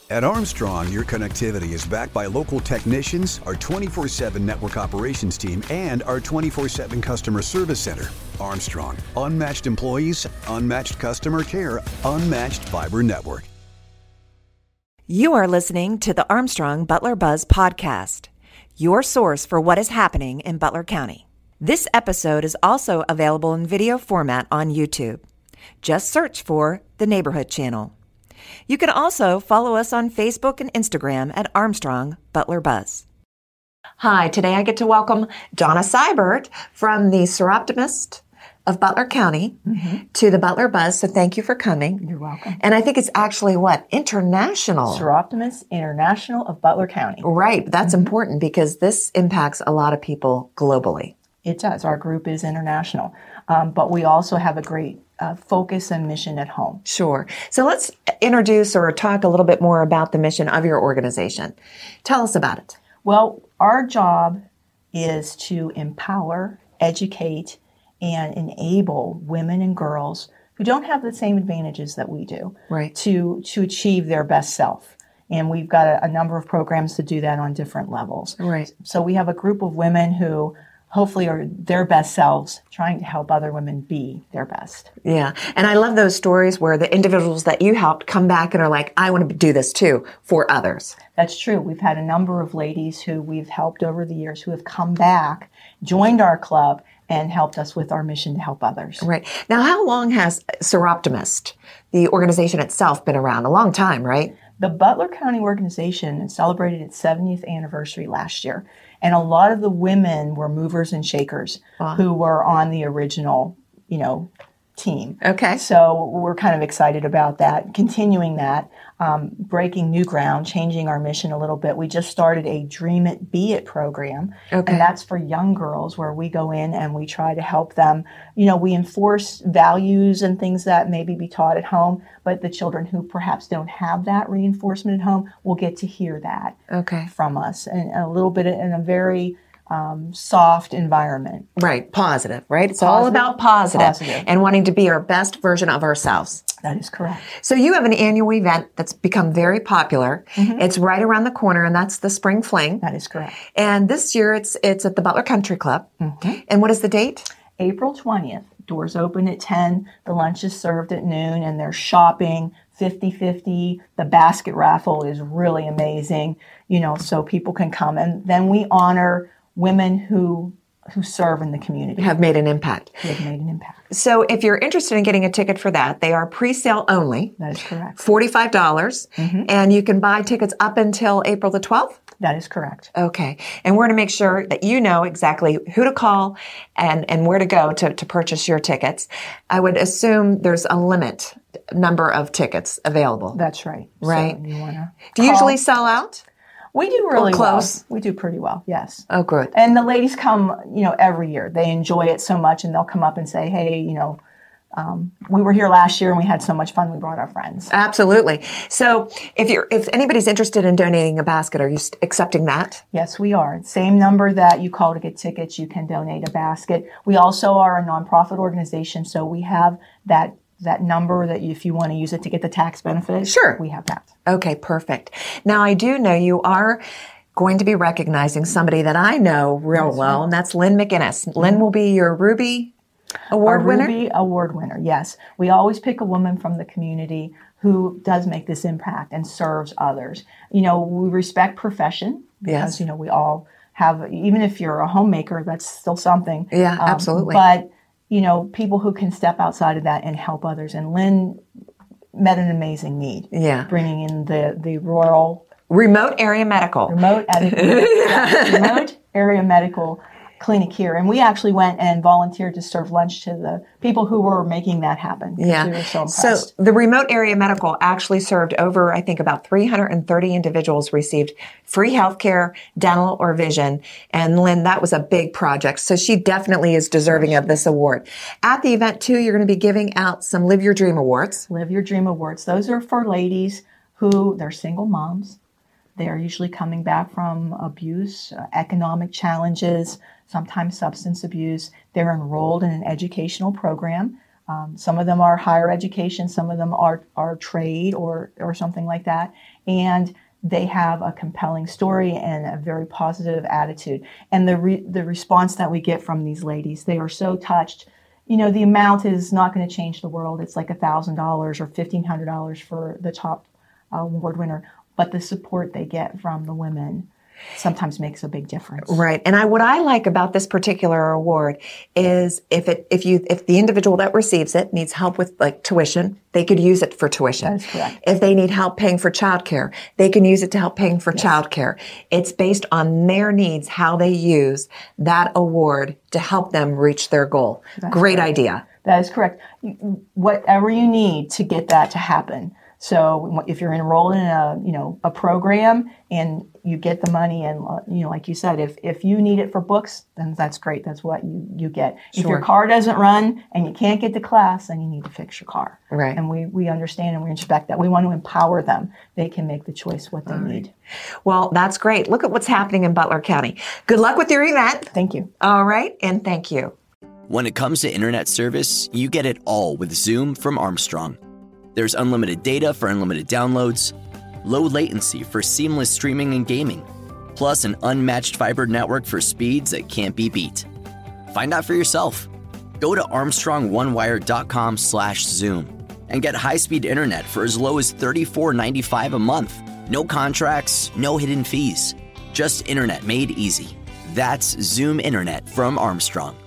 At Armstrong, your connectivity is backed by local technicians, our 24/7 network operations team, and our 24/7 customer service center. Armstrong, unmatched employees, unmatched customer care, unmatched fiber network. You are listening to the Armstrong Butler Buzz podcast, your source for what is happening in Butler County. This episode is also available in video format on YouTube. Just search for the Neighborhood Channel. You can also follow us on Facebook and Instagram at Armstrong Butler Buzz. Hi, today I get to welcome Donna Seibert from the Seroptimist of Butler County to the Butler Buzz. So thank you for coming. You're welcome. And I think it's actually international. Seroptimist International of Butler County. Right. That's important because this impacts a lot of people globally. It does. Our group is international. But we also have a great focus and mission at home. Sure. So let's introduce or talk a little bit more about the mission of your organization. Tell us about it. Well, our job is to empower, educate, and enable women and girls who don't have the same advantages that we do to achieve their best self. And we've got a number of programs to do that on different levels. Right. So we have a group of women who hopefully are their best selves, trying to help other women be their best. Yeah. And I love those stories where the individuals that you helped come back and are like, I want to do this too for others. That's true. We've had a number of ladies who we've helped over the years who have come back, joined our club, and helped us with our mission to help others. Right. Now, how long has Seroptimist, the organization itself, been around? A long time, right? The Butler County organization celebrated its 70th anniversary last year. And a lot of the women were movers and shakers who were on the original, team. Okay. So we're kind of excited about that, continuing that, breaking new ground, changing our mission a little bit. We just started a Dream It, Be It program. Okay. And that's for young girls where we go in and we try to help them. We enforce values and things that maybe be taught at home, but the children who perhaps don't have that reinforcement at home will get to hear that from us, and a little bit in a very soft environment. Right. Positive, right? It's all about positive and wanting to be our best version of ourselves. That is correct. So you have an annual event that's become very popular. It's right around the corner, and that's the Spring Fling. That is correct. And this year it's at the Butler Country Club. And what is the date? April 20th. Doors open at 10. The lunch is served at noon, and there's shopping 50-50. The basket raffle is really amazing, so people can come. And then we honor women who serve in the community. Have made an impact. Have made an impact. So if you're interested in getting a ticket for that, they are pre-sale only. That is correct. $45. And you can buy tickets up until April the 12th? That is correct. Okay. And we're going to make sure that you know exactly who to call and where to go to purchase your tickets. I would assume there's a limit number of tickets available. That's right. Right. So do you usually sell out? We do really close. well. We do pretty well, yes. Oh, good. And the ladies come, every year. They enjoy it so much, and they'll come up and say, hey, we were here last year and we had so much fun. We brought our friends. Absolutely. So if anybody's interested in donating a basket, are you accepting that? Yes, we are. Same number that you call to get tickets, you can donate a basket. We also are a nonprofit organization, so we have that number that if you want to use it to get the tax benefit, sure, we have that. Okay, perfect. Now, I do know you are going to be recognizing somebody that I know real well, and that's Lynn McGinnis. Lynn will be your Ruby Award winner? Ruby Award winner, yes. We always pick a woman from the community who does make this impact and serves others. We respect profession because, we all have, even if you're a homemaker, that's still something. Yeah, absolutely. But people who can step outside of that and help others. And Lynn met an amazing need. Yeah. Bringing in the rural... Remote area medical. Remote area medical clinic here. And we actually went and volunteered to serve lunch to the people who were making that happen. Yeah. We were so impressed. So the remote area medical actually served over, I think, about 330 individuals received free health care, dental, or vision. And Lynn, that was a big project. So she definitely is deserving of this award. At the event, too, you're going to be giving out some Live Your Dream Awards. Live Your Dream Awards. Those are for ladies who, they're single moms. They're usually coming back from abuse, economic challenges, sometimes substance abuse. They're enrolled in an educational program. Some of them are higher education, some of them are trade or something like that. And they have a compelling story and a very positive attitude. And the response that we get from these ladies, they are so touched. You know, the amount is not going to change the world. It's like $1,000 or $1,500 for the top award winner. But the support they get from the women sometimes makes a big difference. Right. And what I like about this particular award is if the individual that receives it needs help with like tuition, they could use it for tuition. That is correct. If they need help paying for childcare, they can use it to help paying for childcare. It's based on their needs, how they use that award to help them reach their goal. Great idea. That is correct. Whatever you need to get that to happen. So if you're enrolled in a program and you get the money and, like you said, if you need it for books, then that's great. That's what you get. Sure. If your car doesn't run and you can't get to class, then you need to fix your car. Right. And we understand and we respect that. We want to empower them. They can make the choice what they need. Well, that's great. Look at what's happening in Butler County. Good luck with your event. Thank you. All right. And thank you. When it comes to internet service, you get it all with Zoom from Armstrong. There's unlimited data for unlimited downloads, low latency for seamless streaming and gaming, plus an unmatched fiber network for speeds that can't be beat. Find out for yourself. Go to ArmstrongOneWire.com/Zoom and get high-speed internet for as low as $34.95 a month. No contracts, no hidden fees. Just internet made easy. That's Zoom Internet from Armstrong.